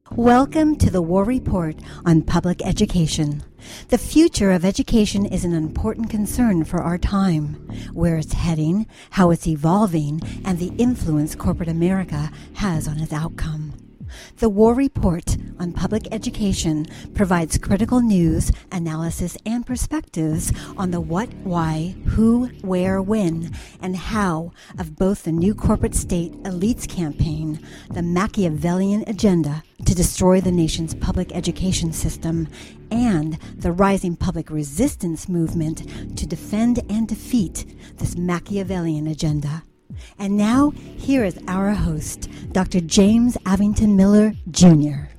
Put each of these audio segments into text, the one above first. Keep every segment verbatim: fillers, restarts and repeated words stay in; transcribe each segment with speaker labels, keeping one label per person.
Speaker 1: Welcome to the War Report on Public Education. The future of education is an important concern for our time. Where it's heading, how it's evolving, and the influence corporate America has on its outcome. The War Report on Public Education provides critical news, analysis, and perspectives on the what, why, who, where, when, and how of both the new corporate state elites campaign, the Machiavellian agenda to destroy the nation's public education system, and the rising public resistance movement to defend and defeat this Machiavellian agenda. And now, here is our host, Doctor James Avington Miller, Junior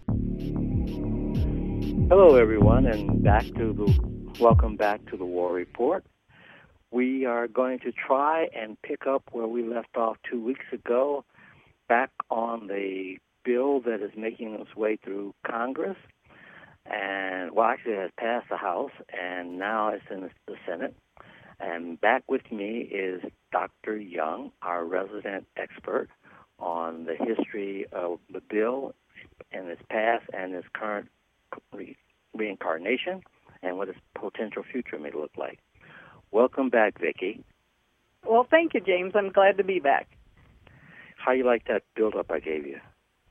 Speaker 2: Hello, everyone, and back to the welcome back to the War Report. We are going to try and pick up where we left off two weeks ago, back on the bill that is making its way through Congress, and well, actually, it has passed the House, and now it's in the Senate. And back with me is Doctor Young, our resident expert on the history of the bill and its past and its current re- reincarnation and what its potential future may look like. Welcome back, Vicki.
Speaker 3: Well, thank you, James. I'm glad to be back.
Speaker 2: How you like that build-up I gave you?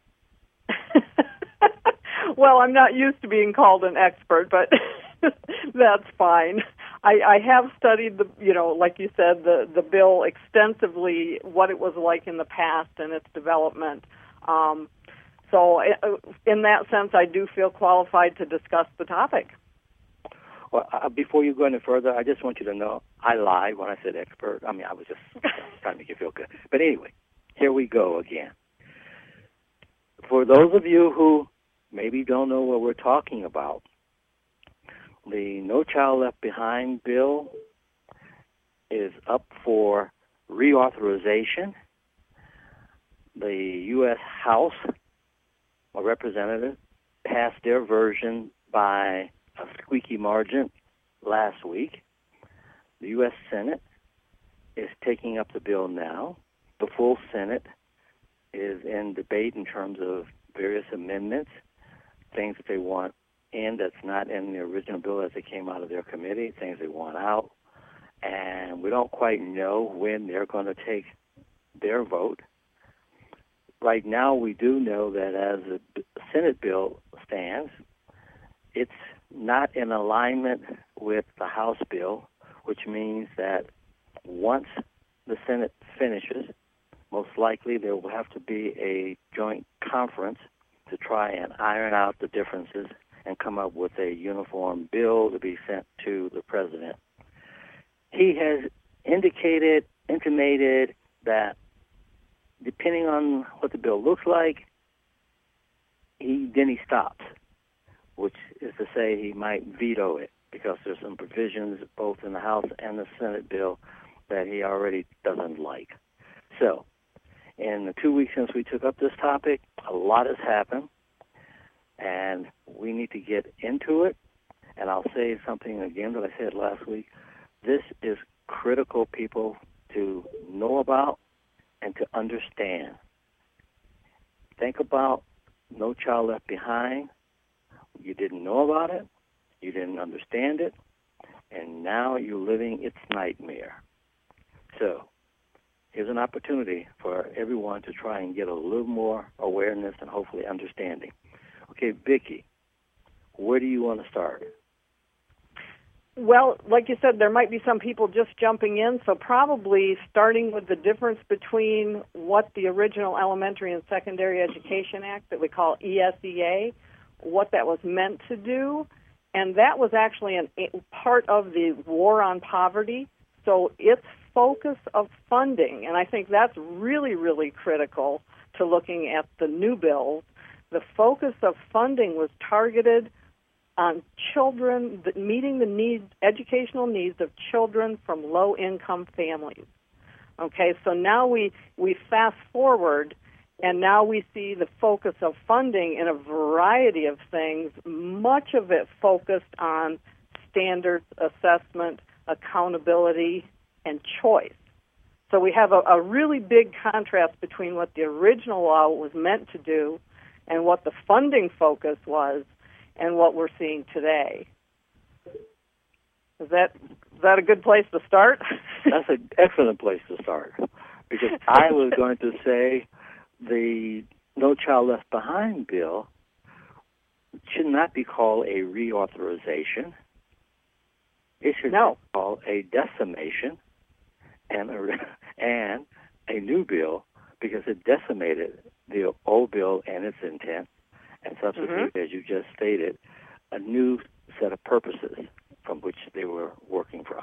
Speaker 3: Well, I'm not used to being called an expert, but that's fine. I, I have studied the, you know, like you said, the, the bill extensively, what it was like in the past and its development. Um, so in that sense, I do feel qualified to discuss the topic.
Speaker 2: Well, uh, before you go any further, I just want you to know I lied when I said expert. I mean, I was just trying to make you feel good. But anyway, here we go again. For those of you who maybe don't know what we're talking about, the No Child Left Behind bill is up for reauthorization. The U S House of Representatives passed their version by a squeaky margin last week. The U S Senate is taking up the bill now. The full Senate is in debate in terms of various amendments, things that they want in that's not in the original bill as it came out of their committee, things they want out. And we don't quite know when they're going to take their vote. Right now, we do know that as the Senate bill stands, it's not in alignment with the House bill, which means that once the Senate finishes, most likely there will have to be a joint conference to try and iron out the differences and come up with a uniform bill to be sent to the president. He has indicated, intimated that depending on what the bill looks like, he then he stops, which is to say he might veto it because there's some provisions both in the House and the Senate bill that he already doesn't like. So, in the two weeks since we took up this topic, a lot has happened. And we need to get into it. And I'll say something again that I said last week. This is critical, people, to know about and to understand. Think about No Child Left Behind. You didn't know about it. You didn't understand it. And now you're living its nightmare. So here's an opportunity for everyone to try and get a little more awareness and hopefully understanding. Okay, Vicki, where do you want to start?
Speaker 3: Well, like you said, there might be some people just jumping in, so probably starting with the difference between what the original Elementary and Secondary Education Act that we call E S E A, what that was meant to do, and that was actually an, a part of the war on poverty, so its focus of funding, and I think that's really, really critical to looking at the new bills. The focus of funding was targeted on children, meeting the needs, educational needs of children from low-income families. Okay, so now we, we fast forward, and now we see the focus of funding in a variety of things, much of it focused on standards, assessment, accountability, and choice. So we have a, a really big contrast between what the original law was meant to do and what the funding focus was and what we're seeing today. Is that is that a good place to start?
Speaker 2: That's an excellent place to start, because I was going to say the No Child Left Behind bill should not be called a reauthorization. It should
Speaker 3: no.
Speaker 2: be called a decimation and a, and a new bill, because it decimated the old bill and its intent, and subsequently, mm-hmm. as you just stated, a new set of purposes from which they were working from.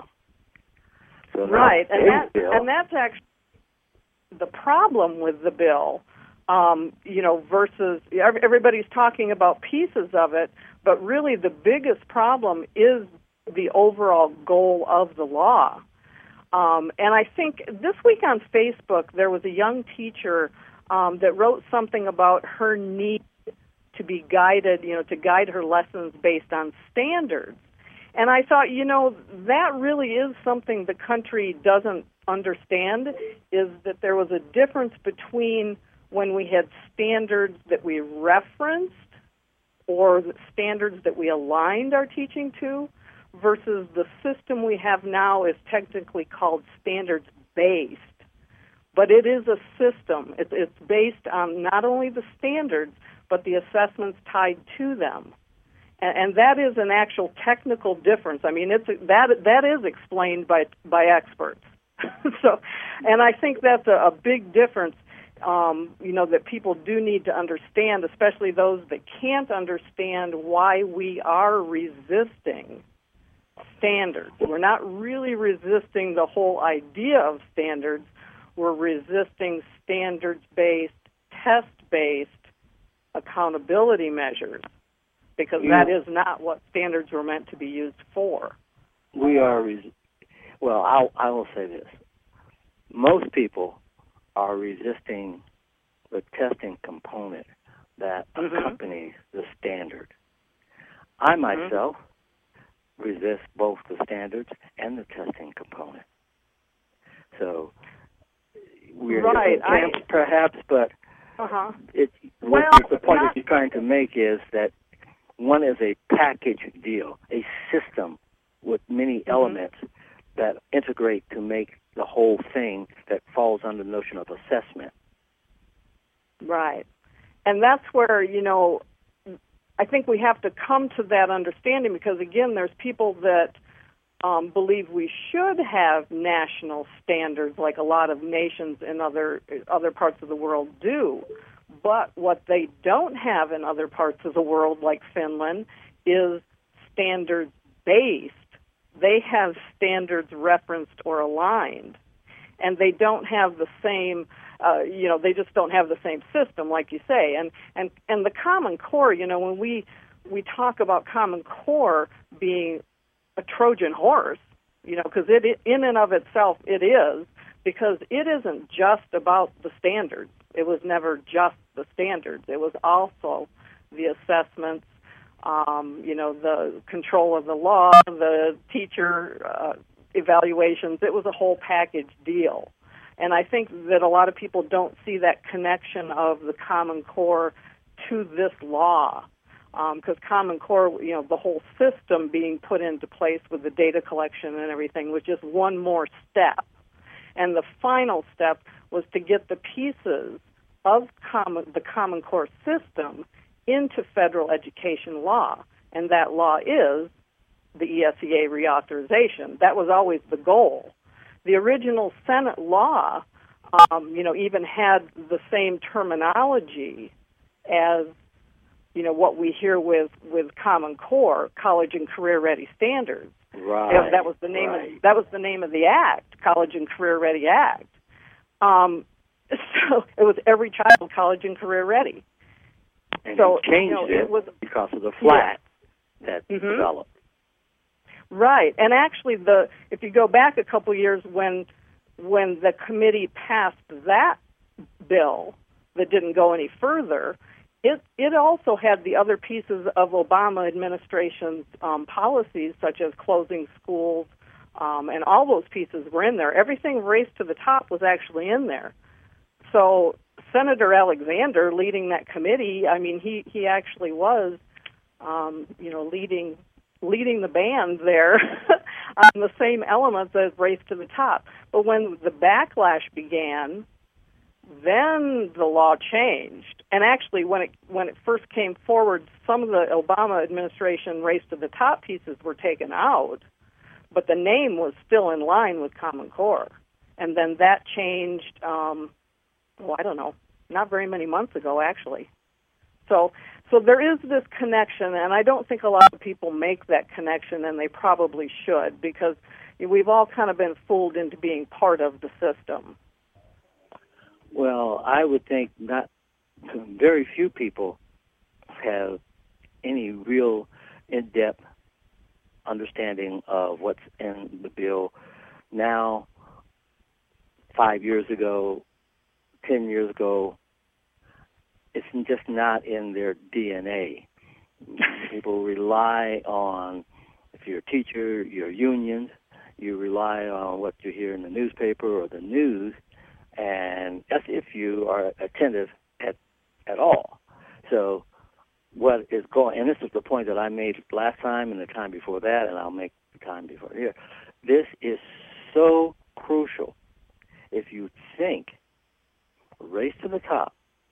Speaker 2: So
Speaker 3: right, and, that,
Speaker 2: bill,
Speaker 3: and that's actually the problem with the bill, um, you know, versus everybody's talking about pieces of it, but really the biggest problem is the overall goal of the law. Um, and I think this week on Facebook there was a young teacher um, that wrote something about her need to be guided, you know, to guide her lessons based on standards. And I thought, you know, that really is something the country doesn't understand, is that there was a difference between when we had standards that we referenced or the standards that we aligned our teaching to, versus the system we have now is technically called standards-based. But it is a system. It, it's based on not only the standards, but the assessments tied to them. And, and that is an actual technical difference. I mean, it's that that is explained by by experts. So, and I think that's a, a big difference, um, you know, that people do need to understand, especially those that can't understand why we are resisting standards. We're not really resisting the whole idea of standards. We're resisting standards-based, test-based accountability measures, because
Speaker 2: you,
Speaker 3: that is not what standards were meant to be used for.
Speaker 2: We are, res- well, I'll, I will say this. Most people are resisting the testing component that mm-hmm. accompanies the standard. I myself mm-hmm. resist both the standards and the testing component. So we're
Speaker 3: right.
Speaker 2: in camps, I, perhaps, but
Speaker 3: uh-huh.
Speaker 2: it,
Speaker 3: well,
Speaker 2: what the point
Speaker 3: not,
Speaker 2: that you're trying to make is that one is a package deal, a system with many mm-hmm. elements that integrate to make the whole thing that falls under the notion of assessment.
Speaker 3: Right. And that's where, you know, I think we have to come to that understanding, because, again, there's people that um, believe we should have national standards like a lot of nations in other other parts of the world do. But what they don't have in other parts of the world, like Finland, is standards-based. They have standards referenced or aligned, and they don't have the same, uh, you know, they just don't have the same system, like you say. And and and the Common Core, you know, when we we talk about Common Core being a Trojan horse, you know, because it, it in and of itself it is, because it isn't just about the standards. It was never just the standards. It was also the assessments, um, you know, the control of the law, the teacher uh, evaluations. It was a whole package deal. And I think that a lot of people don't see that connection of the Common Core to this law, because um, Common Core, you know, the whole system being put into place with the data collection and everything was just one more step. And the final step was to get the pieces of common, the Common Core system into federal education law, and that law is the E S E A reauthorization. That was always the goal. The original Senate law, um, you know, even had the same terminology as, you know, what we hear with, with Common Core, College and Career Ready Standards.
Speaker 2: Right.
Speaker 3: You know, that was the name
Speaker 2: right.
Speaker 3: of that was the name of the act, College and Career Ready Act. Um, so it was every child college and career ready.
Speaker 2: And
Speaker 3: so
Speaker 2: he changed
Speaker 3: you know,
Speaker 2: it,
Speaker 3: it was,
Speaker 2: because of the flat
Speaker 3: yeah.
Speaker 2: that
Speaker 3: mm-hmm.
Speaker 2: developed.
Speaker 3: Right, and actually, the if you go back a couple of years when when the committee passed that bill that didn't go any further, it it also had the other pieces of Obama administration's um, policies, such as closing schools, um, and all those pieces were in there. Everything Race to the Top was actually in there. So Senator Alexander leading that committee, I mean, he, he actually was, um, you know, leading leading the band there on the same elements as Race to the Top. But when the backlash began, then the law changed. And actually, when it when it first came forward, some of the Obama administration Race to the Top pieces were taken out, but the name was still in line with Common Core. And then that changed, um, well, I don't know, not very many months ago, actually. So so there is this connection, and I don't think a lot of people make that connection, and they probably should, because we've all kind of been fooled into being part of the system.
Speaker 2: Well, I would think not. Very few people have any real in-depth understanding of what's in the bill now. Five years ago, ten years ago, it's just not in their D N A. People rely on, if you're a teacher, your unions, you rely on what you hear in the newspaper or the news, and that's if you are attentive at at all. So what is going, and this is the point that I made last time and the time before that, and I'll make the time before here. This is so crucial. If you think Race to the Top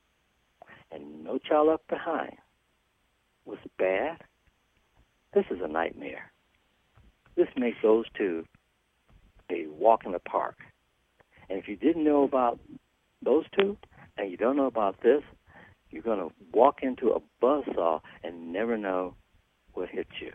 Speaker 2: and No Child Left Behind was bad, this is a nightmare. This makes those two a walk in the park. And if you didn't know about those two and you don't know about this, you're going to walk into a buzzsaw and never know what hits you.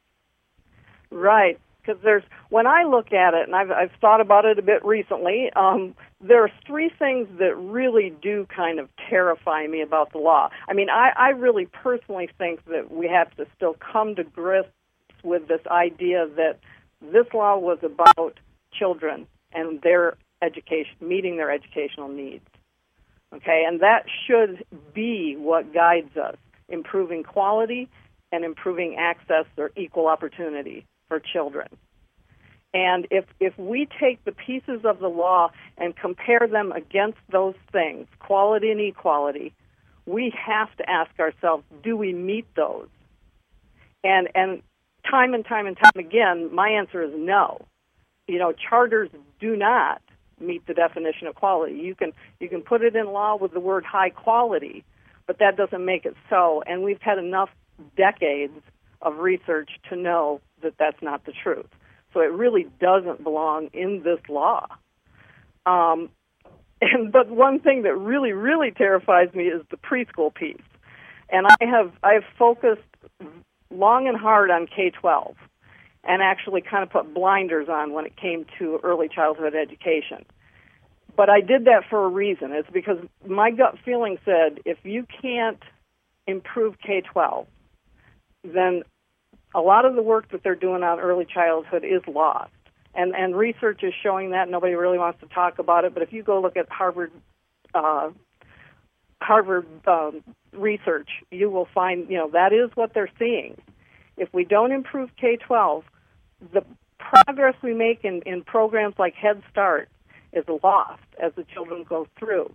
Speaker 3: Right, because there's, when I look at it, and I've, I've thought about it a bit recently, um, there's three things that really do kind of terrify me about the law. I mean, I, I really personally think that we have to still come to grips with this idea that this law was about children and their education, meeting their educational needs. Okay, and that should be what guides us, improving quality and improving access or equal opportunity for children. And if if we take the pieces of the law and compare them against those things, quality and equality, we have to ask ourselves, do we meet those? And and time and time and time again, my answer is no. You know, charters do not meet the definition of quality. You can you can put it in law with the word high quality, but that doesn't make it so. And we've had enough decades of research to know that that's not the truth. So it really doesn't belong in this law. Um, and but one thing that really, really terrifies me is the preschool piece. And I have I have focused long and hard on K twelve. And actually kind of put blinders on when it came to early childhood education. But I did that for a reason. It's because my gut feeling said, if you can't improve K twelve, then a lot of the work that they're doing on early childhood is lost. And and research is showing that. Nobody really wants to talk about it. But if you go look at Harvard uh, Harvard um, research, you will find, you know, that is what they're seeing. If we don't improve K twelve, the progress we make in, in programs like Head Start is lost as the children go through.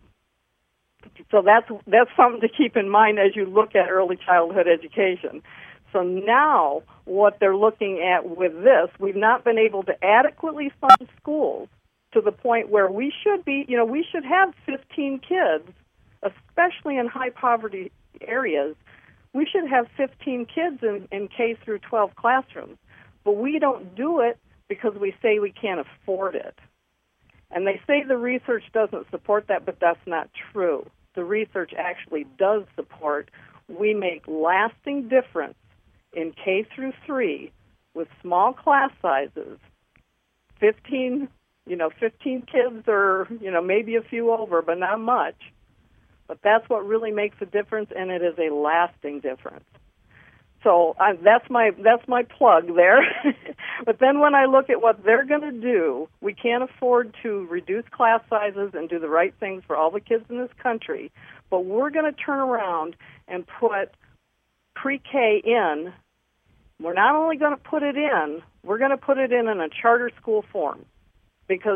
Speaker 3: So that's that's something to keep in mind as you look at early childhood education. So now what they're looking at with this, we've not been able to adequately fund schools to the point where we should be, you know, we should have fifteen kids, especially in high poverty areas. We should have fifteen kids in, in K through twelve classrooms, but we don't do it because we say we can't afford it. And they say the research doesn't support that, but that's not true. The research actually does support we make lasting difference in K through three with small class sizes, fifteen, you know, fifteen kids or, you know, maybe a few over, but not much. But that's what really makes a difference, and it is a lasting difference. So uh, that's my that's my plug there. But then when I look at what they're going to do, we can't afford to reduce class sizes and do the right things for all the kids in this country. But we're going to turn around and put pre-K in. We're not only going to put it in, we're going to put it in in a charter school form. Because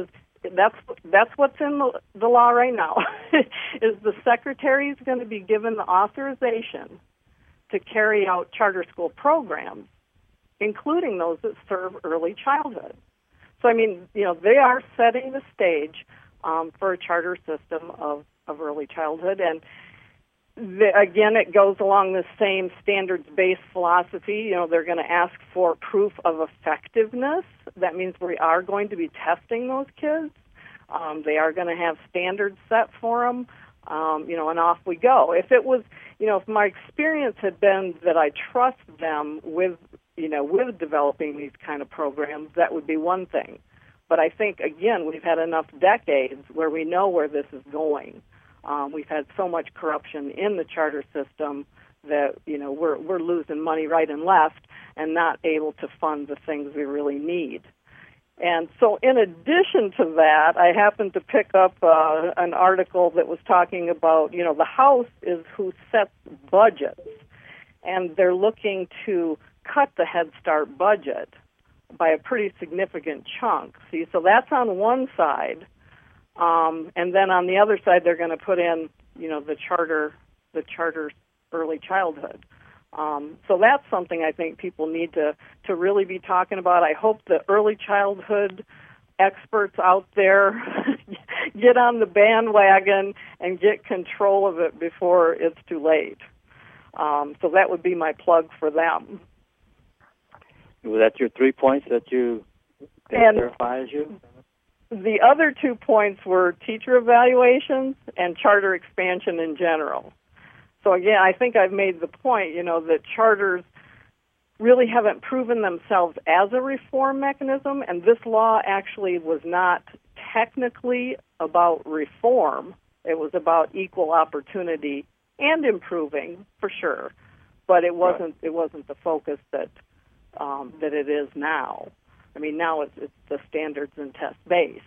Speaker 3: that's that's what's in the, the law right now. Is the secretary is going to be given the authorization to carry out charter school programs, including those that serve early childhood. So, I mean, you know, they are setting the stage um, for a charter system of, of early childhood. And, the, again, it goes along the same standards-based philosophy. You know, they're going to ask for proof of effectiveness. That means we are going to be testing those kids. Um, they are going to have standards set for them, um, you know, and off we go. If it was, you know, if my experience had been that I trust them with, you know, with developing these kind of programs, that would be one thing. But I think, again, we've had enough decades where we know where this is going. Um, we've had so much corruption in the charter system that, you know, we're we're losing money right and left and not able to fund the things we really need. And so in addition to that, I happened to pick up uh, an article that was talking about, you know, the House is who sets budgets, and they're looking to cut the Head Start budget by a pretty significant chunk. See, so that's on one side, um, and then on the other side, they're going to put in, you know, the charter, the charter early childhood. Um, so that's something I think people need to, to really be talking about. I hope the early childhood experts out there get on the bandwagon and get control of it before it's too late. Um, so that would be my plug for them.
Speaker 2: Was that your three points that you
Speaker 3: and
Speaker 2: clarifies you?
Speaker 3: The other two points were teacher evaluations and charter expansion in general. So again, I think I've made the point, you know, that charters really haven't proven themselves as a reform mechanism, and this law actually was not technically about reform. It was about equal opportunity and improving, for sure, but it wasn't it wasn't the focus that um, that it is now. I mean, now it's, it's the standards and test based.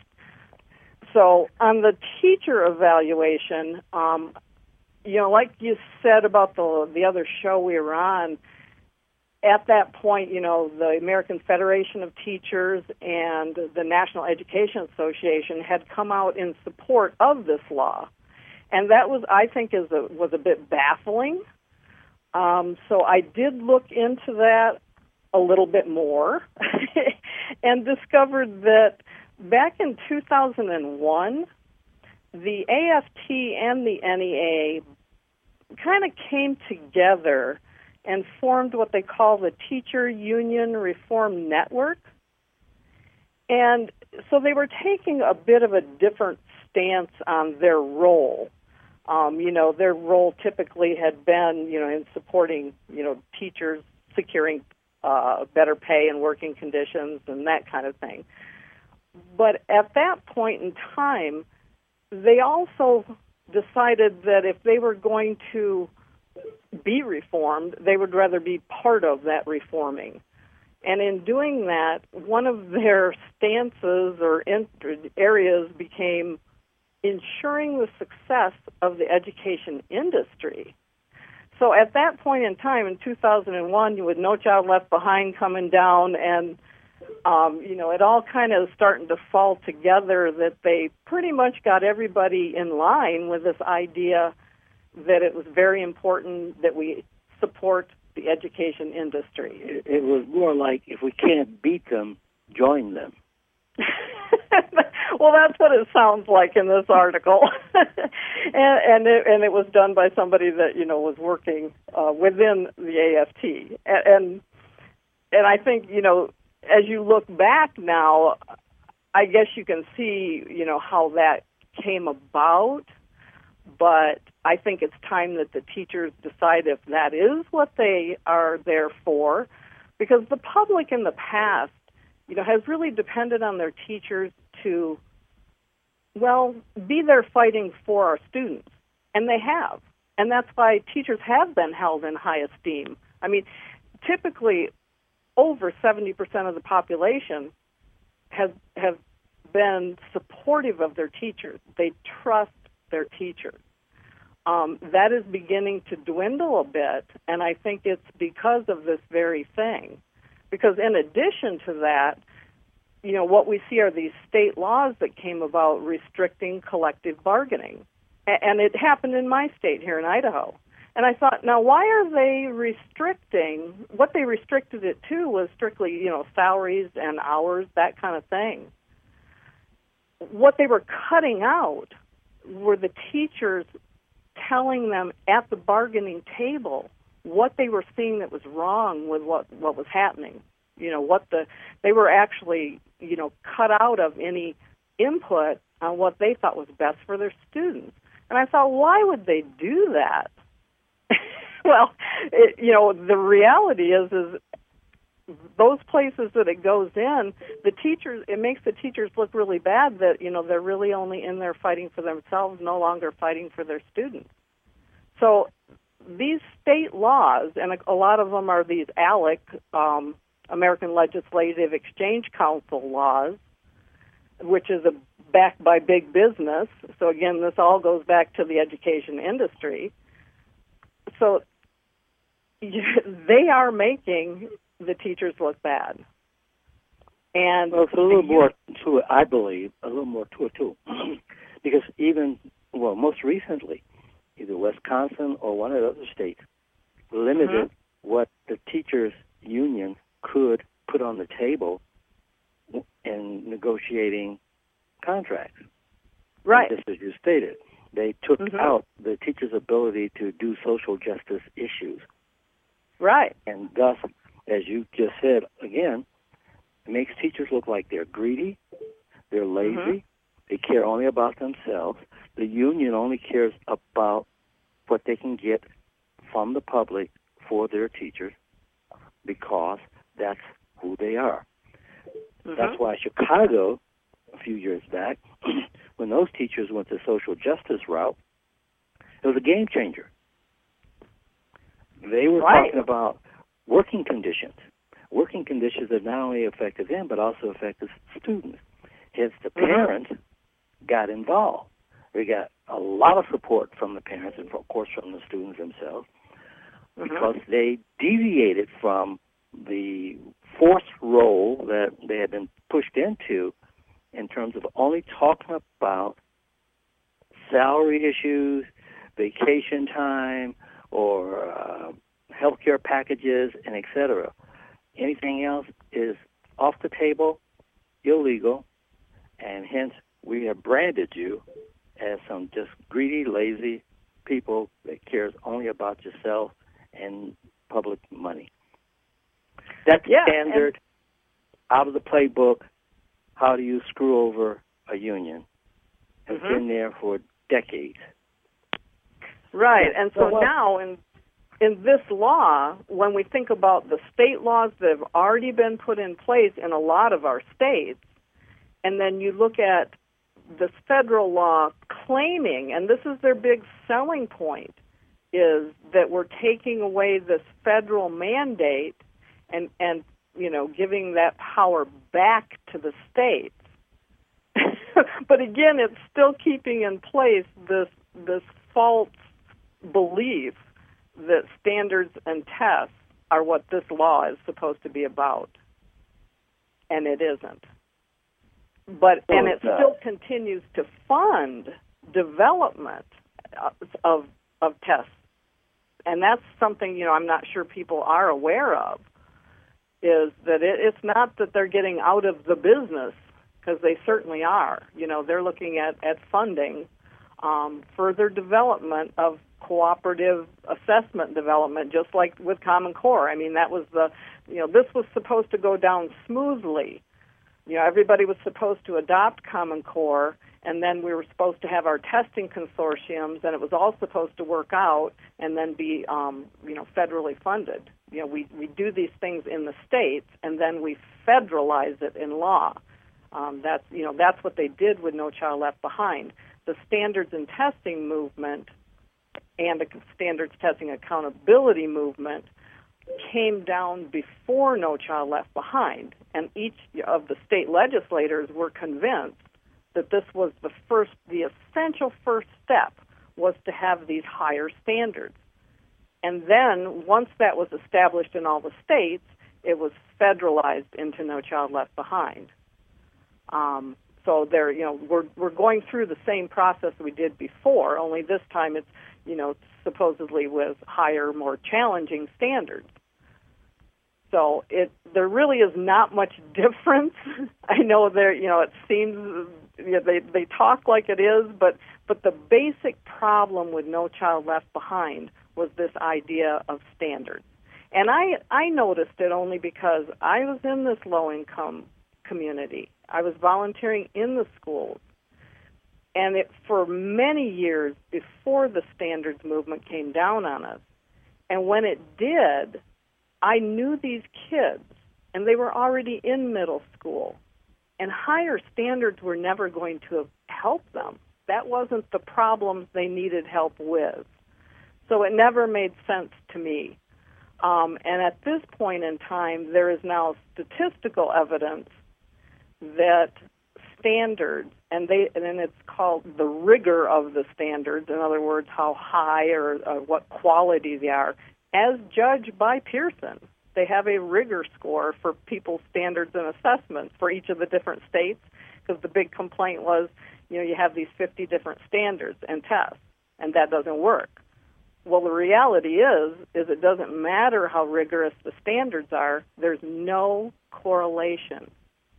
Speaker 3: So on the teacher evaluation, um, you know, like you said about the the other show we were on, at that point, you know, the American Federation of Teachers and the National Education Association had come out in support of this law. And that was, I think, is a, was a bit baffling. Um, so I did look into that a little bit more and discovered that back in two thousand one, the A F T and the N E A kind of came together and formed what they call the Teacher Union Reform Network. And so they were taking a bit of a different stance on their role. Um, you know, their role typically had been, you know, in supporting, you know, teachers securing uh, better pay and working conditions and that kind of thing. But at that point in time, they also decided that if they were going to be reformed, they would rather be part of that reforming. And in doing that, one of their stances or areas became ensuring the success of the education industry. So at that point in time, in two thousand one, with No Child Left Behind coming down and Um, you know, it all kind of starting to fall together that they pretty much got everybody in line with this idea that it was very important that we support the education industry.
Speaker 2: It, it was more like, if we can't beat them, join them.
Speaker 3: Well, that's what it sounds like in this article. and and it, and it was done by somebody that, you know, was working uh, within the A F T. And, and and I think, you know, as you look back now, I guess you can see, you know, how that came about, but I think it's time that the teachers decide if that is what they are there for, because the public in the past, you know, has really depended on their teachers to, well, be there fighting for our students, and they have, and that's why teachers have been held in high esteem. I mean, typically, over seventy percent of the population has have been supportive of their teachers. They trust their teachers. Um, that is beginning to dwindle a bit, and I think it's because of this very thing. Because in addition to that, you know, what we see are these state laws that came about restricting collective bargaining. A- and it happened in my state here in Idaho. And I thought, now why are they restricting? What they restricted it to was strictly, you know, salaries and hours, that kind of thing. What they were cutting out were the teachers telling them at the bargaining table what they were seeing that was wrong with what, what was happening. You know, what the they were actually, you know, cut out of any input on what they thought was best for their students. And I thought, why would they do that? Well, it, you know, the reality is, is those places that it goes in, the teachers, it makes the teachers look really bad that, you know, they're really only in there fighting for themselves, no longer fighting for their students. So these state laws, and a, a lot of them are these ALEC, um, American Legislative Exchange Council laws, which is a, backed by big business. So again, this all goes back to the education industry. So they are making the teachers look bad. And
Speaker 2: well, it's a little more to it, I believe, a little more to it, too. Because even, well, most recently, either Wisconsin or one of the other states limited mm-hmm. what the teachers' union could put on the table in negotiating contracts.
Speaker 3: Right.
Speaker 2: And just as you stated, they took
Speaker 3: mm-hmm.
Speaker 2: out the teachers' ability to do social justice issues.
Speaker 3: Right.
Speaker 2: And thus, as you just said, again, it makes teachers look like they're greedy, they're lazy, mm-hmm. they care only about themselves. The union only cares about what they can get from the public for their teachers because that's who they are. Mm-hmm. That's why Chicago, a few years back, when those teachers went the social justice route, it was a game changer. They were
Speaker 3: right.
Speaker 2: talking about working conditions. Working conditions that not only affected them, but also affected students. Hence, the parents mm-hmm. got involved. They got a lot of support from the parents and, of course, from the students themselves mm-hmm. because they deviated from the forced role that they had been pushed into in terms of only talking about salary issues, vacation time, or uh, health care packages, and et cetera. Anything else is off the table, illegal, and hence we have branded you as some just greedy, lazy people that cares only about yourself and public money. That's
Speaker 3: yeah,
Speaker 2: standard, out of the playbook. How do you screw over a union? Has
Speaker 3: mm-hmm.
Speaker 2: been there for decades.
Speaker 3: Right, and so,
Speaker 2: so
Speaker 3: now in in this law, when we think about the state laws that have already been put in place in a lot of our states, and then you look at the federal law claiming, and this is their big selling point, is that we're taking away this federal mandate and, and you know, giving that power back to the states. But again, it's still keeping in place this this false belief that standards and tests are what this law is supposed to be about, and it isn't. But
Speaker 2: oh,
Speaker 3: and it
Speaker 2: God.
Speaker 3: still continues to fund development of of tests, and that's something, you know, I'm not sure people are aware of. Is that it, it's not that they're getting out of the business, because they certainly are. You know, they're looking at at funding um, further development of cooperative assessment development, just like with Common Core. I mean, that was the, you know, this was supposed to go down smoothly. You know, everybody was supposed to adopt Common Core, and then we were supposed to have our testing consortiums, and it was all supposed to work out and then be, um, you know, federally funded. You know, we, we do these things in the states, and then we federalize it in law. Um, that's, you know, that's what they did with No Child Left Behind. The standards and testing movement and the standards testing accountability movement came down before No Child Left Behind, and each of the state legislators were convinced that this was the first, the essential first step was to have these higher standards. And then, once that was established in all the states, it was federalized into No Child Left Behind. Um, so they're, you know, we're we're going through the same process we did before, only this time it's, you know, supposedly with higher, more challenging standards. So it there really is not much difference. I know there, you know, it seems, you know, they they talk like it is, but but the basic problem with No Child Left Behind was this idea of standards. And I I noticed it only because I was in this low-income community. I was volunteering in the schools. And it, for many years before the standards movement came down on us, and when it did, I knew these kids, and they were already in middle school, and higher standards were never going to help them. That wasn't the problem they needed help with. So it never made sense to me. Um, and at this point in time, there is now statistical evidence that standards, and they and it's called the rigor of the standards, in other words, how high or uh, what quality they are, as judged by Pearson. They have a rigor score for people's standards and assessments for each of the different states, because the big complaint was, you know, you have these fifty different standards and tests, and that doesn't work. Well, the reality is, is it doesn't matter how rigorous the standards are, there's no correlation.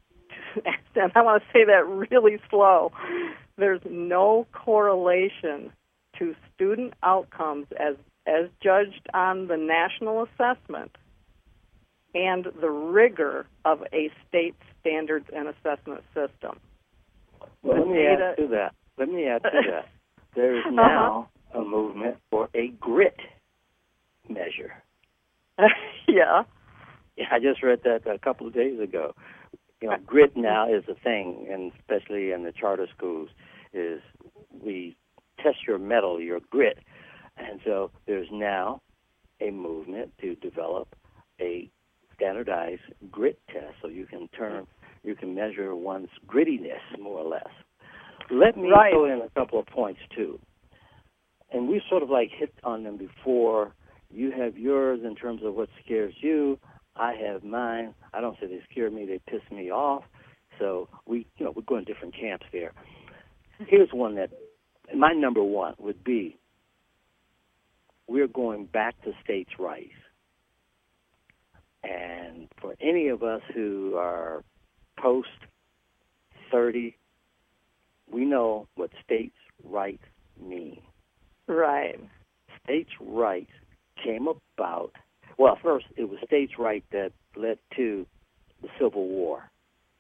Speaker 3: And I want to say that really slow. There's no correlation to student outcomes as as judged on the national assessment and the rigor of a state standards and assessment system.
Speaker 2: Well, let me add to that. Let me add to that. There is now uh-huh. a movement for a grit measure.
Speaker 3: Yeah.
Speaker 2: Yeah, I just read that a couple of days ago. You know, grit now is a thing, and especially in the charter schools, is we test your mettle, your grit. And so there's now a movement to develop a standardized grit test, so you can turn, you can measure one's grittiness, more or less. Let me
Speaker 3: right.
Speaker 2: throw in a couple of points, too. And we sort of like hit on them before. You have yours in terms of what scares you. I have mine. I don't say they scare me, they piss me off. So we, you know, we're going different camps there. Here's one that, my number one would be, we're going back to states' rights. And for any of us who are post thirty, we know what states' rights mean.
Speaker 3: Right.
Speaker 2: States' rights came about. Well, first, it was states' rights that led to the Civil War,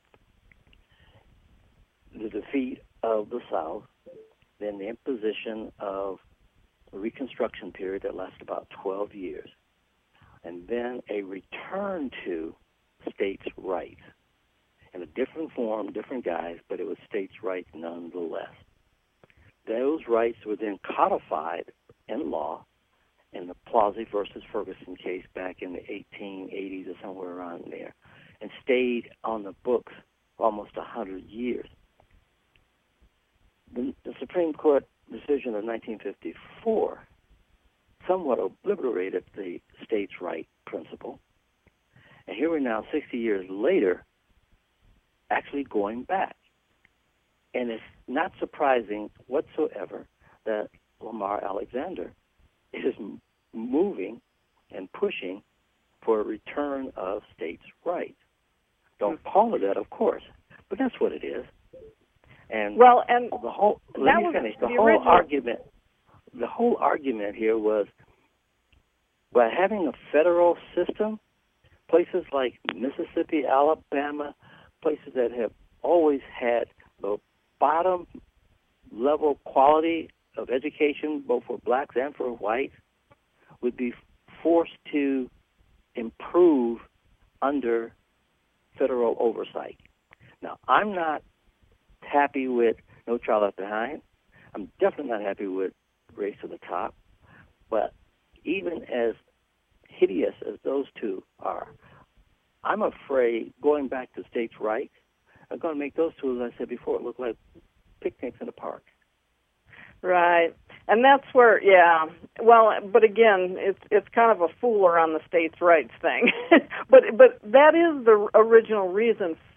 Speaker 2: the defeat of the South, then the imposition of a Reconstruction period that lasted about twelve years, and then a return to states' rights in a different form, different guise, but it was states' rights nonetheless. Those rights were then codified in law in the Plausi versus Ferguson case back in the eighteen eighties or somewhere around there, and stayed on the books for almost one hundred years. The, the Supreme Court decision of nineteen fifty-four somewhat obliterated the states' right principle, and here we're now sixty years later actually going back. And it's not surprising whatsoever that Lamar Alexander is moving and pushing for a return of states' rights. Don't call it that, of course, but that's what it is. And
Speaker 3: well, and
Speaker 2: the whole let me finish. The, the whole original. argument, the whole argument here was by having a federal system, places like Mississippi, Alabama, places that have always had the bottom level quality of education, both for blacks and for whites, would be forced to improve under federal oversight. Now, I'm not happy with No Child Left Behind. I'm definitely not happy with Race to the Top. But even as hideous as those two are, I'm afraid going back to states' rights are going to make those two, as I said before, look like picnics in a park.
Speaker 3: Right. And that's where, yeah, well, but again, it's it's kind of a fooler on the states' rights thing. but but that is the original reason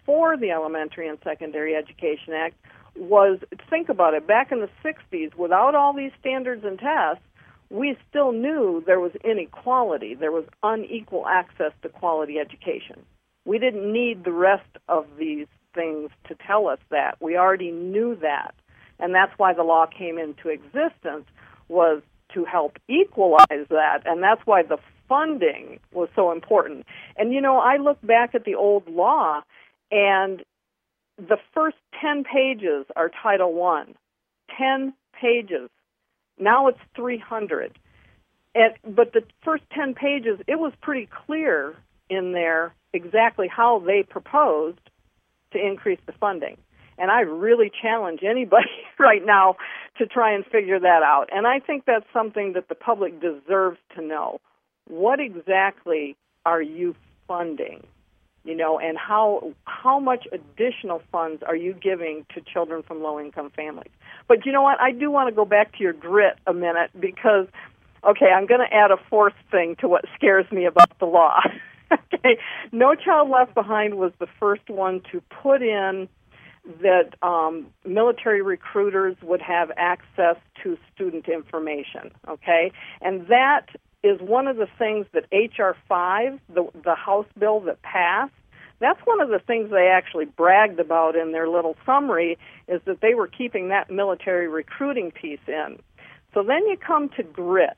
Speaker 3: before the Elementary and Secondary Education Act was, think about it, back in the sixties, without all these standards and tests, we still knew there was inequality. There was unequal access to quality education. We didn't need the rest of these things to tell us that. We already knew that. And that's why the law came into existence, was to help equalize that. And that's why the funding was so important. And, you know, I look back at the old law, and the first ten pages are Title One. ten pages. Now it's three hundred. And, but the first ten pages, it was pretty clear in there exactly how they proposed to increase the funding. And I really challenge anybody right now to try and figure that out. And I think that's something that the public deserves to know. What exactly are you funding? You know, and how how much additional funds are you giving to children from low-income families? But you know what? I do want to go back to your grit a minute because, okay, I'm going to add a fourth thing to what scares me about the law. Okay, No Child Left Behind was the first one to put in that um, military recruiters would have access to student information, okay? And that is one of the things that H R five, the, the House bill that passed, that's one of the things they actually bragged about in their little summary, is that they were keeping that military recruiting piece in. So then you come to grit.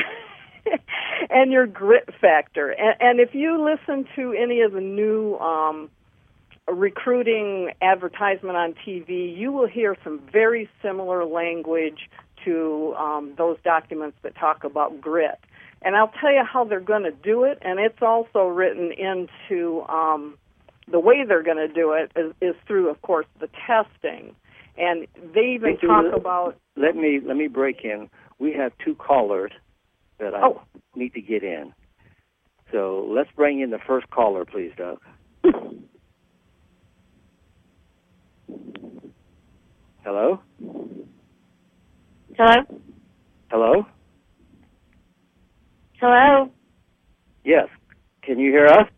Speaker 3: And your grit factor. And, and if you listen to any of the new um, recruiting advertisement on T V, you will hear some very similar language to um, those documents that talk about grit. And I'll tell you how they're going to do it, and it's also written into um, the way they're going to do it is, is through, of course, the testing. And they even
Speaker 2: Thank
Speaker 3: talk
Speaker 2: you.
Speaker 3: about...
Speaker 2: Let me, let me break in. We have two callers that I
Speaker 3: oh.
Speaker 2: need to get in. So let's bring in the first caller, please, Doug. Hello?
Speaker 4: Hello?
Speaker 2: Hello?
Speaker 4: Hello?
Speaker 2: Yes. Can you hear us?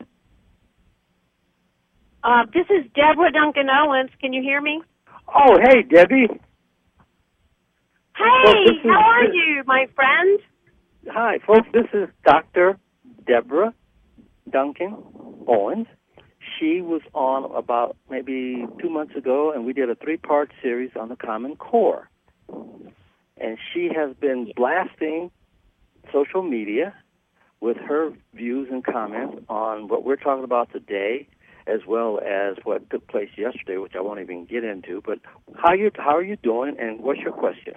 Speaker 4: Uh, this is Deborah Duncan Owens. Can you hear me?
Speaker 2: Oh, hey, Debbie.
Speaker 4: Hey,
Speaker 2: well, is,
Speaker 4: how are this, you, my friend?
Speaker 2: Hi, folks. This is Doctor Deborah Duncan Owens. She was on about maybe two months ago, and we did a three-part series on the Common Core. And she has been blasting social media with her views and comments on what we're talking about today, as well as what took place yesterday, which I won't even get into. But how you how are you doing, and what's your question?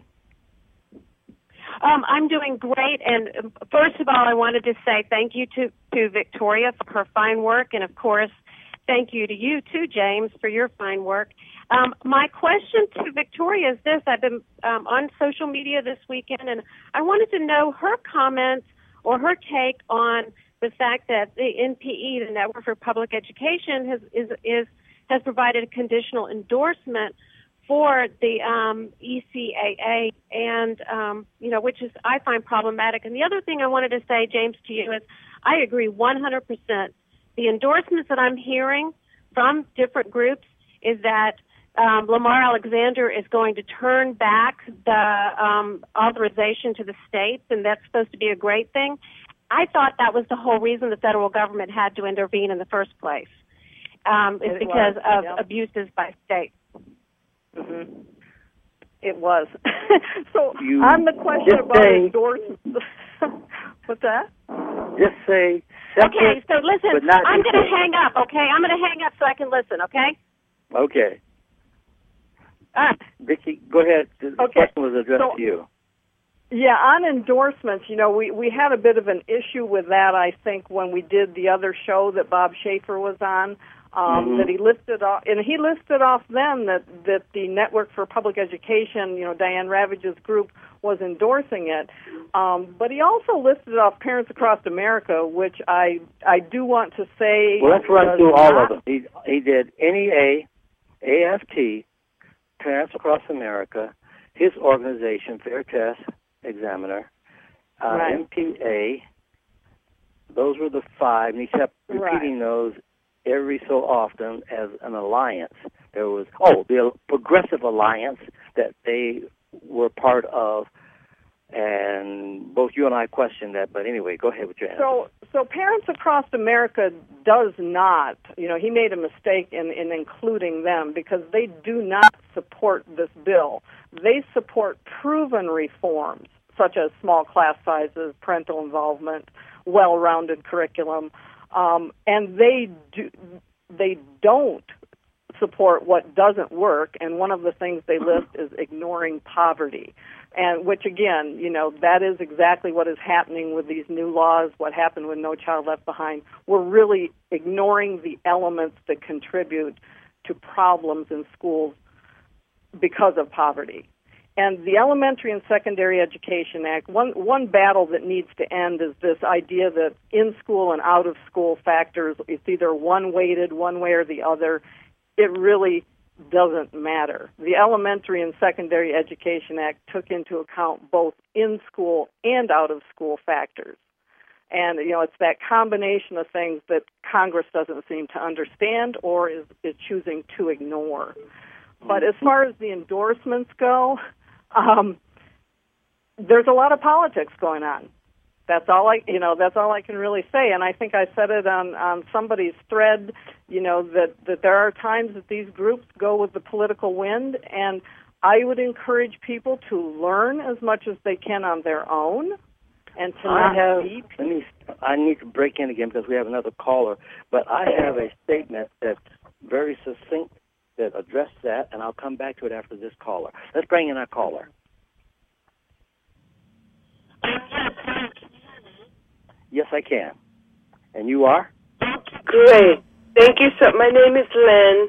Speaker 4: Um, I'm doing great, and first of all, I wanted to say thank you to, to Victoria for her fine work, and of course, thank you to you too, James, for your fine work. Um, my question to Victoria is this. I've been um, on social media this weekend, and I wanted to know her comments or her take on the fact that the N P E, the Network for Public Education, has is, is has provided a conditional endorsement for the um, E C A A, and um, you know, which is I find problematic. And the other thing I wanted to say, James, to you is I agree one hundred percent. The endorsements that I'm hearing from different groups is that um, Lamar Alexander is going to turn back the um, authorization to the states, and that's supposed to be a great thing. I thought that was the whole reason the federal government had to intervene in the first place. Um, it's
Speaker 3: it
Speaker 4: because
Speaker 3: was,
Speaker 4: of
Speaker 3: yeah.
Speaker 4: abuses by states.
Speaker 3: Mm-hmm. It was. So
Speaker 2: You
Speaker 3: on the question about
Speaker 2: say,
Speaker 3: endorsements, what's that?
Speaker 2: Just say separate,
Speaker 4: Okay, so listen,
Speaker 2: but not
Speaker 4: I'm going to
Speaker 2: equal.
Speaker 4: hang up, okay? I'm going to hang up so I can listen, okay?
Speaker 2: Okay.
Speaker 4: All right.
Speaker 2: Vicki, go ahead. The
Speaker 3: Okay.
Speaker 2: question was addressed
Speaker 3: So,
Speaker 2: to you.
Speaker 3: Yeah, on endorsements, you know, we, we had a bit of an issue with that, I think, when we did the other show that Bob Schaefer was on, um,
Speaker 2: Mhm.
Speaker 3: that he listed off, and he listed off then that, that the Network for Public Education, you know, Diane Ravage's group, was endorsing it. Um, but he also listed off Parents Across America, which I I do want to say...
Speaker 2: Well, let's run
Speaker 3: does
Speaker 2: through all
Speaker 3: not-
Speaker 2: of them. He, he did N E A, A F T, Parents Across America, his organization, Fair Test Examiner, uh,
Speaker 3: Right.
Speaker 2: M P A. Those were the five, and he kept repeating
Speaker 3: Right.
Speaker 2: those every so often as an alliance. There was, oh, the Progressive Alliance that they were part of, and both you and I questioned that, but anyway, go ahead with your answer.
Speaker 3: So, so Parents Across America does not, you know, he made a mistake in, in including them because they do not support this bill. They support proven reforms, such as small class sizes, parental involvement, well-rounded curriculum, um, and they do, they don't support what doesn't work, and one of the things they list is ignoring poverty, and which, again, you know, that is exactly what is happening with these new laws, what happened with No Child Left Behind. We're really ignoring the elements that contribute to problems in schools because of poverty. And the Elementary and Secondary Education Act, one, one battle that needs to end is this idea that in-school and out-of-school factors, it's either one weighted one way or the other. It really doesn't matter. The Elementary and Secondary Education Act took into account both in-school and out-of-school factors. And, you know, it's that combination of things that Congress doesn't seem to understand or is, is choosing to ignore. But as far as the endorsements go, um, there's a lot of politics going on. That's all I, you know, that's all I can really say. And I think I said it on, on somebody's thread, you know, that, that there are times that these groups go with the political wind, and I would encourage people to learn as much as they can on their own and to
Speaker 2: I
Speaker 3: not
Speaker 2: have,
Speaker 3: be...
Speaker 2: let me, I need to break in again because we have another caller, but I have a statement that's very succinct that addressed that, and I'll come back to it after this caller. Let's bring in our caller. Yes, I can. And you are?
Speaker 5: Great. Thank you so My name is Lynn.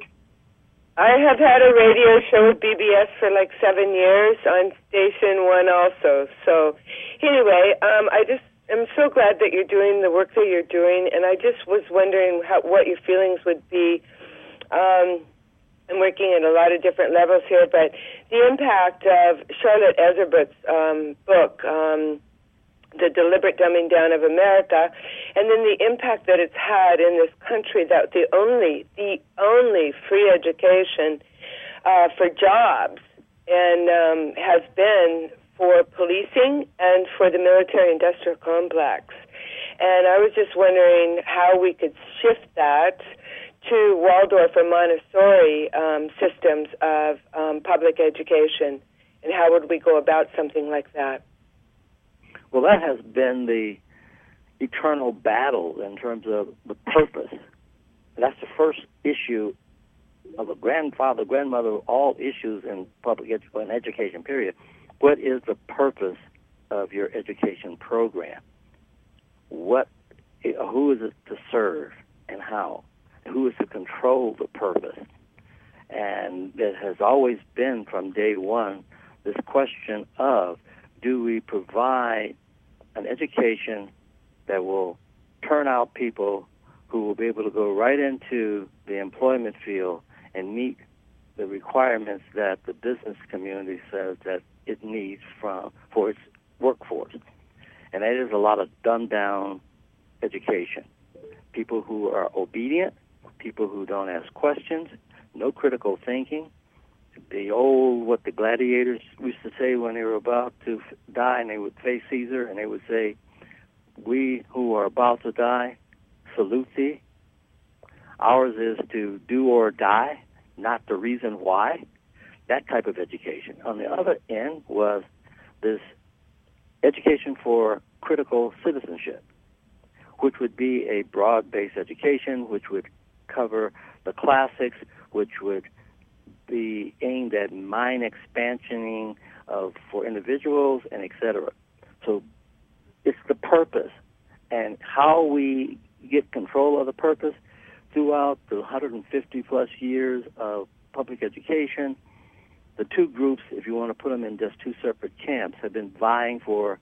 Speaker 5: I have had a radio show with B B S for like seven years on Station One also. So anyway, um, I just am so glad that you're doing the work that you're doing, and I just was wondering how, what your feelings would be. Um, I'm working at a lot of different levels here, but the impact of Charlotte Ezerbeth's um, book, um, The Deliberate Dumbing Down of America, and then the impact that it's had in this country, that the only, the only free education uh, for jobs and um, has been for policing and for the military-industrial complex. And I was just wondering how we could shift that to Waldorf or Montessori um, systems of um, public education, and how would we go about something like that?
Speaker 2: Well, that has been the eternal battle in terms of the purpose. That's the first issue of a grandfather, grandmother, all issues in public edu- in education, period. What is the purpose of your education program? What, who is it to serve and how? Who is to control the purpose? And it has always been from day one this question of, do we provide an education that will turn out people who will be able to go right into the employment field and meet the requirements that the business community says that it needs from for its workforce? And that is a lot of dumbed-down education. People who are obedient, people who don't ask questions, no critical thinking. The old, what the gladiators used to say when they were about to die and they would face Caesar, and they would say, we who are about to die, salute thee. Ours is to do or die, not the reason why. That type of education. On the other end was this education for critical citizenship, which would be a broad-based education, which would cover the classics, which would be aimed at mind expansioning of for individuals and et cetera. So it's the purpose and how we get control of the purpose throughout the one hundred fifty plus years of public education. The two groups, if you want to put them in just two separate camps, have been vying for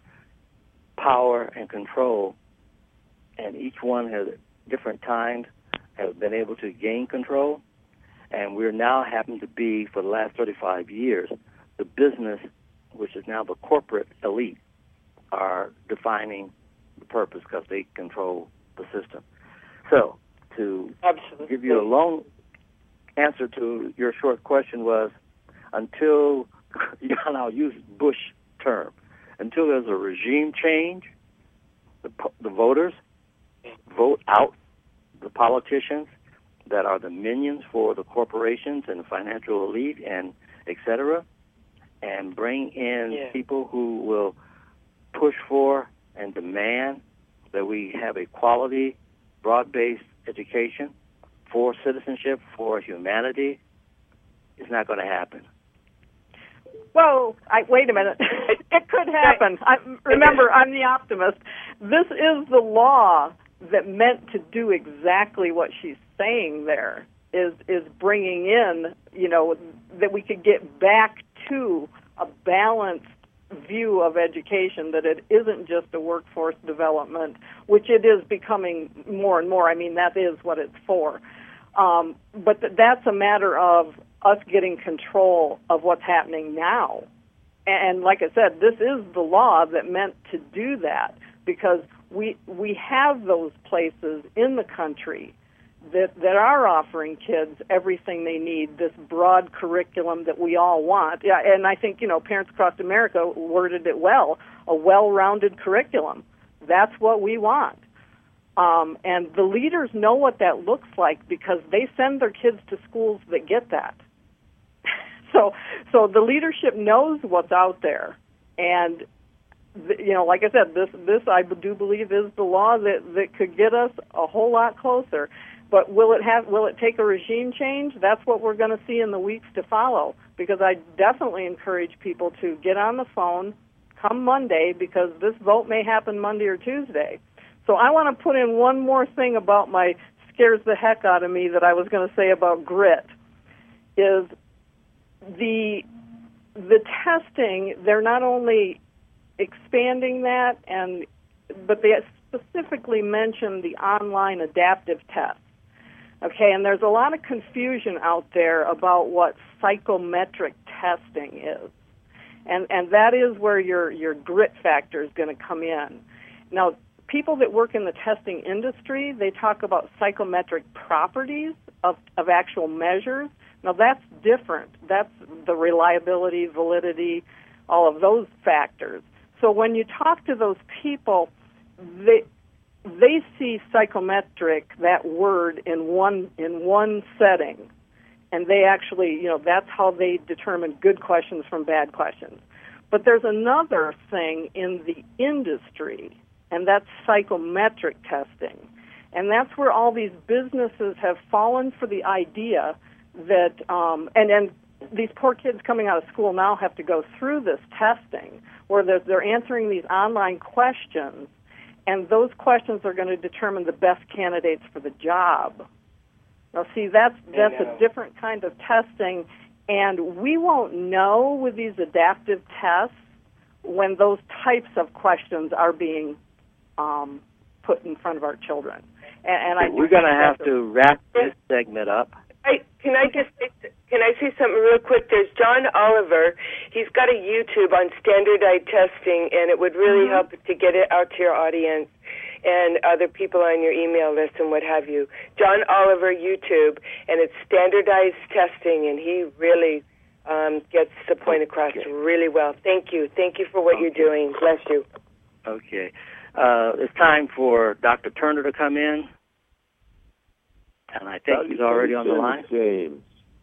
Speaker 2: power and control, and each one has at different times have been able to gain control. And we're now happen to be, for the last thirty-five years, the business, which is now the corporate elite, are defining the purpose because they control the system. So to
Speaker 5: Absolutely.
Speaker 2: give you a long answer to your short question was until, and I'll use Bush term, until there's a regime change, the, the voters vote out the politicians that are the minions for the corporations and the financial elite and et cetera, and bring in
Speaker 5: yeah.
Speaker 2: people who will push for and demand that we have a quality, broad-based education for citizenship, for humanity, it's not going to happen.
Speaker 3: Well, I, wait a minute. It could happen. I, remember, I'm the optimist. This is the law that meant to do exactly what she's saying there, is is bringing in, you know, that we could get back to a balanced view of education, that it isn't just a workforce development, which it is becoming more and more. I mean, that is what it's for. Um, but th- that's a matter of us getting control of what's happening now. And like I said, this is the law that meant to do that, because we we have those places in the country that that are offering kids everything they need, this broad curriculum that we all want. Yeah, and I think, you know, Parents Across America worded it well, a well-rounded curriculum. That's what we want. Um, and the leaders know what that looks like because they send their kids to schools that get that. so so the leadership knows what's out there. And, th- you know, like I said, this, this I do believe is the law that, that could get us a whole lot closer. But will it have? Will it take a regime change? That's what we're going to see in the weeks to follow, because I definitely encourage people to get on the phone come Monday, because this vote may happen Monday or Tuesday. So I want to put in one more thing about my scares the heck out of me that I was going to say about grit, is the the testing, they're not only expanding that, and but they specifically mention the online adaptive test. Okay, and there's a lot of confusion out there about what psychometric testing is. And and that is where your, your grit factor is going to come in. Now, people that work in the testing industry, they talk about psychometric properties of, of actual measures. Now, that's different. That's the reliability, validity, all of those factors. So when you talk to those people, they they see psychometric, that word, in one in one setting, and they actually, you know, that's how they determine good questions from bad questions. But there's another thing in the industry, and that's psychometric testing. And that's where all these businesses have fallen for the idea that, um, and, and these poor kids coming out of school now have to go through this testing, where they're, they're answering these online questions, and those questions are going to determine the best candidates for the job. Now, see, that's that's a different kind of testing, and we won't know with these adaptive tests when those types of questions are being um, put in front of our children. And, and I
Speaker 2: we're going to have to wrap this segment up.
Speaker 5: I, can I just say, can I say something real quick? There's John Oliver. He's got a YouTube on standardized testing, and it would really mm-hmm. help to get it out to your audience and other people on your email list and what have you. John Oliver YouTube, and it's standardized testing, and he really um, gets the point across okay. really well. Thank you. Thank you for what okay. you're doing. Bless you.
Speaker 2: Okay. Uh, it's time for Doctor Turner to come in. And I think he's already on the line.
Speaker 6: James.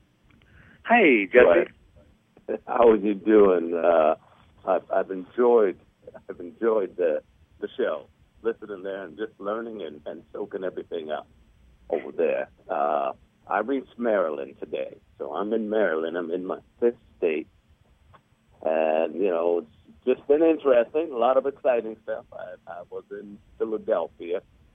Speaker 2: Hey, Jesse.
Speaker 6: Right. How are you doing? Uh, I've, I've enjoyed I've enjoyed the the show, listening there and just learning and, and soaking everything up over there. Uh, I reached Maryland today, so I'm in Maryland. I'm in my fifth state, and you know it's just been interesting. A lot of exciting stuff. I, I was in Philadelphia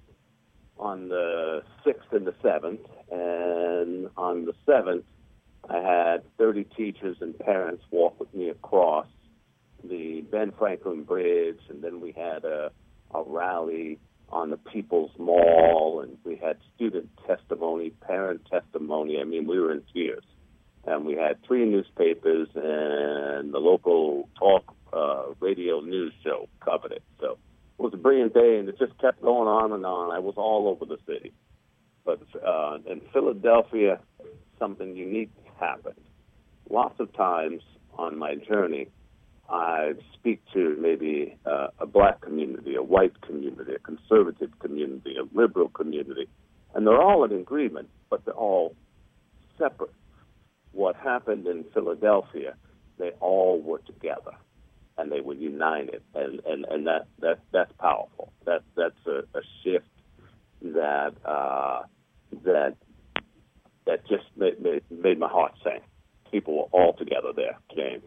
Speaker 6: on the sixth and the seventh, and on the seventh, I had thirty teachers and parents walk with me across the Ben Franklin Bridge, and then we had a, a rally on the People's Mall, and we had student testimony, parent testimony. I mean, we were in tears. And we had three newspapers, and the local talk uh, radio news show covered it. So it was a brilliant day, and it just kept going on and on. I was all over the city. but uh, in Philadelphia, something unique happened. Lots of times on my journey, I speak to maybe uh, a black community, a white community, a conservative community, a liberal community, and they're all in agreement, but they're all separate. What happened in Philadelphia, they all were together, and they were united, and, and, and that, that that's powerful. That that's a, a shift that uh, that that just made, made made my heart sing. People were all together there, James.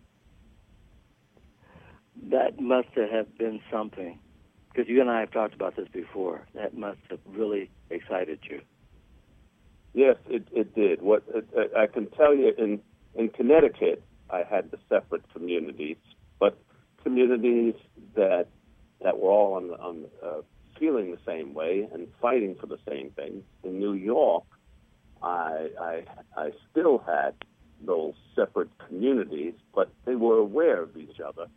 Speaker 2: That must have been something, because you and I have talked about this before. That must have really excited you.
Speaker 6: Yes, it, it did. What it, I can tell you, in, in Connecticut, I had the separate communities, but communities that that were all on, on uh, feeling the same way and fighting for the same thing. In New York, I, I I still had those separate communities, but they were aware of each other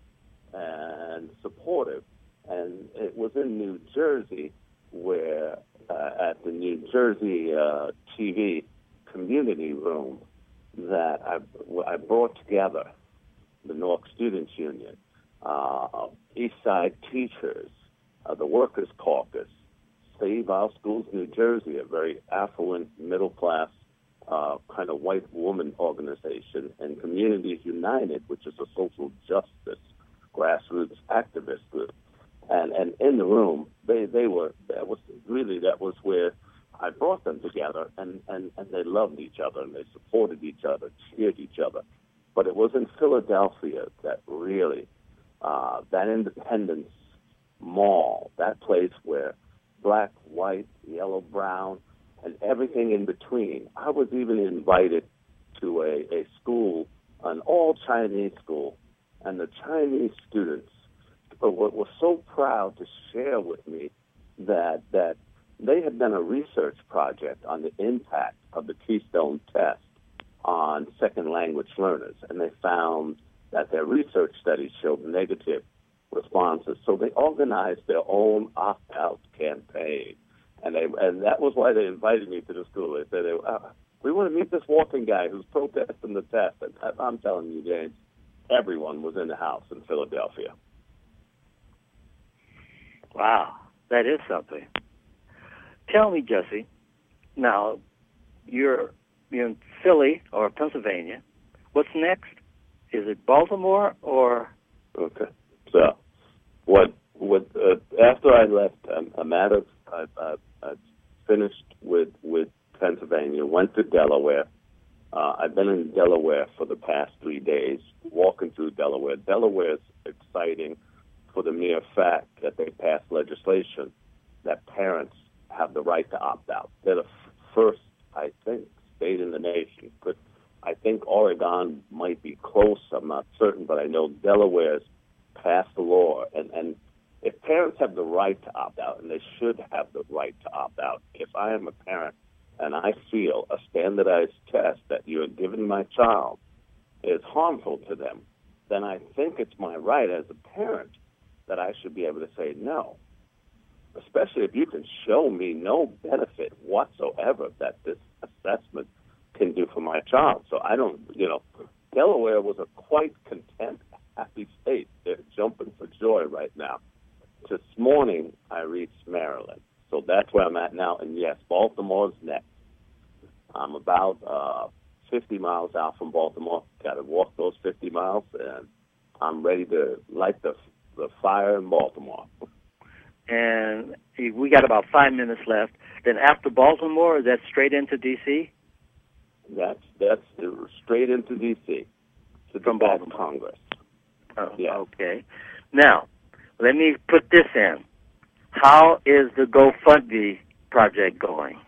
Speaker 6: and supportive. And it was in New Jersey where, uh, at the New Jersey uh, T V community room, that I, I brought together the Newark Students Union, uh, East Side Teachers, uh, the Workers' Caucus, Save Our Schools New Jersey, a very affluent, middle-class, uh, kind of white woman organization, and Communities United, which is a social justice grassroots activist group. And and in the room, they, they were, that was really, that was where I brought them together, and, and, and they loved each other, and they supported each other, cheered each other. But it was in Philadelphia that really, uh, that Independence Mall, that place where black, white, yellow, brown, and everything in between. I was even invited to a, a school, an all-Chinese school, and the Chinese students were, were so proud to share with me that that they had done a research project on the impact of the Keystone Test on second language learners, and they found that their research studies showed negative responses. So they organized their own opt-out campaign, and they and that was why they invited me to the school. They said, uh, we want to meet this walking guy who's protesting the test. And I'm telling you, James, everyone was in the house in Philadelphia.
Speaker 2: Wow, that is something. Tell me, Jesse, now you're, you're in Philly or Pennsylvania. What's next? Is it Baltimore or?
Speaker 6: Okay. So, what? What? Uh, after I left, I'm, I'm out of. I, I, I finished with with Pennsylvania. Went to Delaware. Uh, I've been in Delaware for the past three days, walking through Delaware. Delaware is exciting for the mere fact that they passed legislation that parents have the right to opt out. They're the f- first, I think, state in the nation. But I think Oregon might be close. I'm not certain, but I know Delaware's passed the law. And, and if parents have the right to opt out, and they should have the right to opt out, if I am a parent and I feel a standardized test that you're giving my child is harmful to them, then I think it's my right as a parent that I should be able to say no, especially if you can show me no benefit whatsoever that this assessment can do for my child. So I don't, you know, Delaware was a quite content, happy state. They're jumping for joy right now. This morning, I reached Maryland. So that's where I'm at now. And, yes, Baltimore's next. I'm about uh, fifty miles out from Baltimore. Got to walk those fifty miles, and I'm ready to light the the fire in Baltimore.
Speaker 2: And we got about five minutes left. Then after Baltimore, is that straight into D C?
Speaker 6: That's that's straight into D C to
Speaker 2: from Baltimore
Speaker 6: Congress.
Speaker 2: Oh,
Speaker 6: yeah.
Speaker 2: Okay. Now, let me put this in. How is the GoFundMe project going?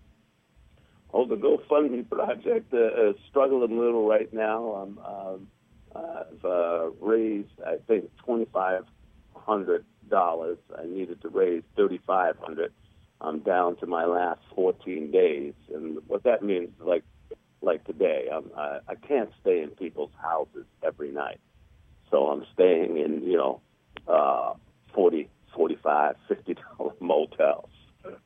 Speaker 6: Oh, the GoFundMe project uh, is struggling a little right now. I'm, um, I've uh, raised, I think, twenty-five hundred dollars. I needed to raise thirty-five hundred dollars. I'm down to my last fourteen days, and what that means is like like today, I'm, I, I can't stay in people's houses every night, so I'm staying in you know uh, forty, forty-five, fifty dollar motels.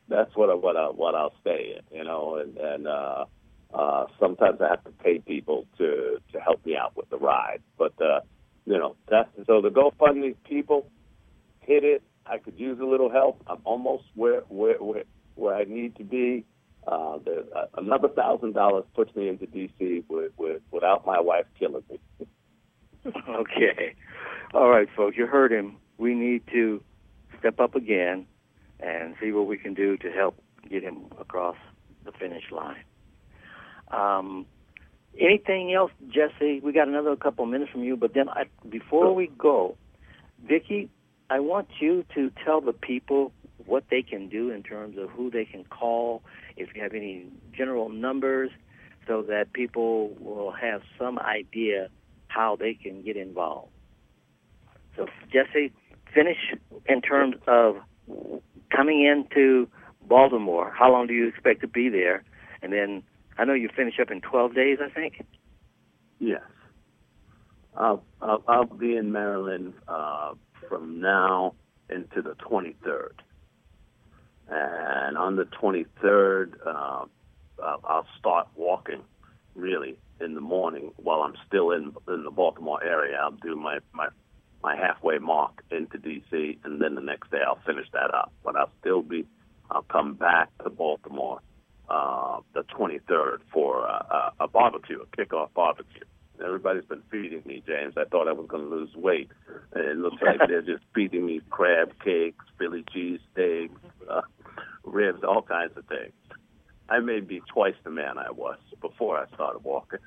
Speaker 6: that's what I, what I, what I'll stay in, you know, and and uh, uh, sometimes I have to pay people to to help me out with the ride, but uh, you know, that's so the GoFundMe people hit it. I could use a little help. I'm almost where where where, where I need to be. Uh, the, uh, another thousand dollars puts me into D C with, with, without my wife killing me.
Speaker 2: Okay. All right, folks, you heard him. We need to step up again and see what we can do to help get him across the finish line. Um, anything else, Jesse? We got another couple of minutes from you, but then I, before we go, Vicki, I want you to tell the people what they can do in terms of who they can call, if you have any general numbers, so that people will have some idea how they can get involved. So, Jesse, finish in terms of coming into Baltimore. How long do you expect to be there? And then I know you finish up in twelve days, I think.
Speaker 6: Yes. I'll, I'll, I'll be in Maryland uh, from now into the twenty-third. And on the twenty-third, uh, I'll start walking, really, in the morning while I'm still in in the Baltimore area. I'll do my, my, my halfway mark into D C, and then the next day I'll finish that up. But I'll still be, I'll come back to Baltimore uh, the twenty-third for a, a, a barbecue, a kickoff barbecue. Everybody's been feeding me, James. I thought I was going to lose weight. And it looks like they're just feeding me crab cakes, Philly cheesesteaks, uh, ribs, all kinds of things. I may be twice the man I was before I started walking.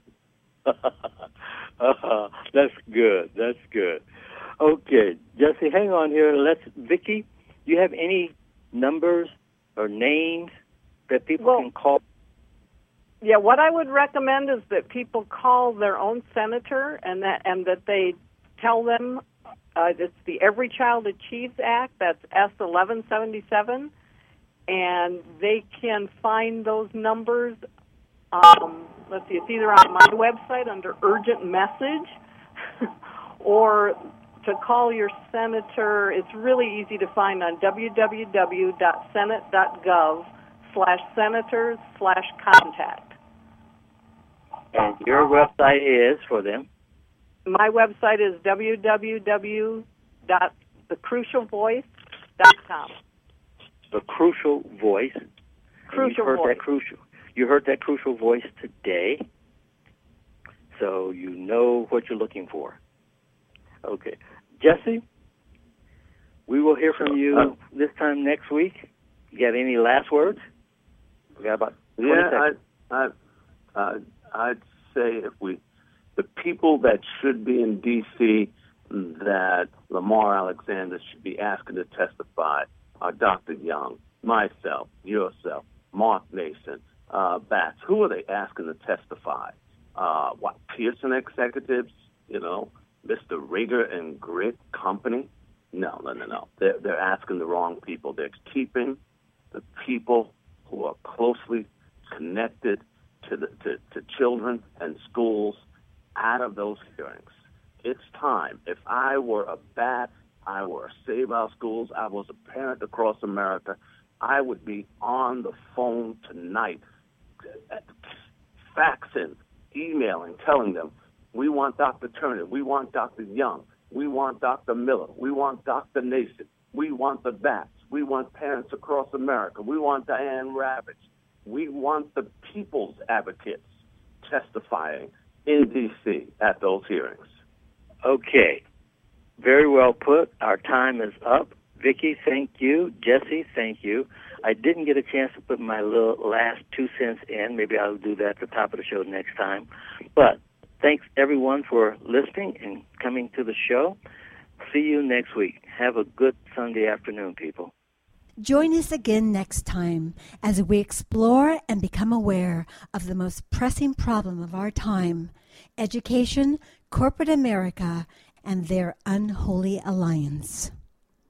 Speaker 2: uh, that's good. That's good. Okay, Jesse, hang on here. Let's, Vicki, do you have any numbers or names that people
Speaker 3: well,
Speaker 2: can call?
Speaker 3: Yeah, what I would recommend is that people call their own senator and that and that they tell them uh, it's the Every Child Achieves Act. That's S eleven seventy-seven, and they can find those numbers. Um, let's see, it's either on my website under Urgent Message, or to call your senator. It's really easy to find on w w w dot senate dot gov slash senators slash contact.
Speaker 2: And your website is for them?
Speaker 3: My website is w w w dot the crucial voice dot com.
Speaker 2: The Crucial Voice.
Speaker 3: Crucial
Speaker 2: you heard
Speaker 3: Voice.
Speaker 2: That crucial, you heard that Crucial Voice today, so you know what you're looking for. Okay. Jesse, we will hear from you this time next week. You got any last words? We got about twenty
Speaker 6: yeah,
Speaker 2: seconds.
Speaker 6: I, I, uh, I'd say if we, the people that should be in D C that Lamar Alexander should be asking to testify are Doctor Young, myself, yourself, Mark Mason, uh, Batts. Who are they asking to testify? Uh, what, Pearson executives, you know, Mister Rigger and Grit Company? No, no, no, no. They're, they're asking the wrong people. They're keeping the people who are closely connected to, the, to, to children and schools out of those hearings. It's time. If I were a bat, I were a Save Our Schools, I was a parent across America, I would be on the phone tonight, faxing, emailing, telling them, we want Doctor Turner, we want Doctor Young, we want Doctor Miller, we want Doctor Nason, we want the Bats, we want parents across America, we want Diane Ravitch, we want the people's advocates testifying in D C at those hearings.
Speaker 2: Okay. Very well put. Our time is up. Vicki, thank you. Jesse, thank you. I didn't get a chance to put my little last two cents in. Maybe I'll do that at the top of the show next time. But thanks, everyone, for listening and coming to the show. See you next week. Have a good Sunday afternoon, people.
Speaker 1: Join us again next time as we explore and become aware of the most pressing problem of our time, education, corporate America, and their unholy alliance.